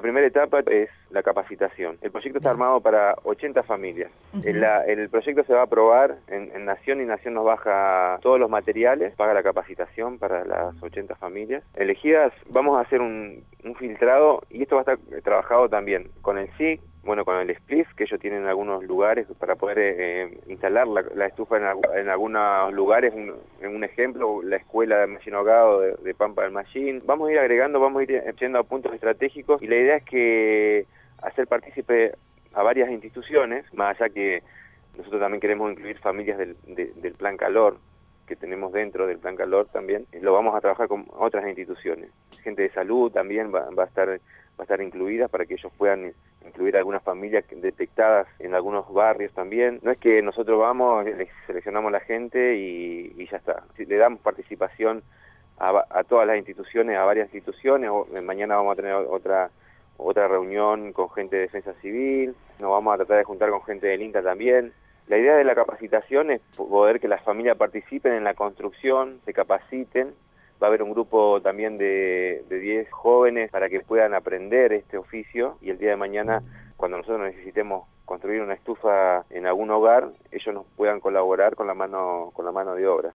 primera etapa es la capacitación. El proyecto está armado para 80 familias. El proyecto se va a aprobar en Nación, y Nación nos baja todos los materiales, paga la capacitación para las 80 familias elegidas. Vamos a hacer un filtrado, y esto va a estar trabajado también con el SIC, con el SPLIF, que ellos tienen algunos lugares para poder instalar la estufa en algunos lugares. En un ejemplo, la escuela de Machine Ahogado de Pampa del Machín. Vamos a ir agregando, vamos a ir yendo a puntos estratégicos, y la idea es que hacer partícipe a varias instituciones, más allá que nosotros también queremos incluir familias del Plan Calor, que tenemos dentro del Plan Calor también. Lo vamos a trabajar con otras instituciones. Gente de salud también va a estar incluida, para que ellos puedan incluir algunas familias detectadas en algunos barrios también. No es que nosotros vamos, seleccionamos la gente y ya está. Le damos participación a todas las instituciones, a varias instituciones. Mañana vamos a tener otra reunión con gente de Defensa Civil. Nos vamos a tratar de juntar con gente del INTA también. La idea de la capacitación es poder que las familias participen en la construcción, se capaciten. Va a haber un grupo también de 10 jóvenes para que puedan aprender este oficio, y el día de mañana, cuando nosotros necesitemos construir una estufa en algún hogar, ellos nos puedan colaborar con la mano de obra.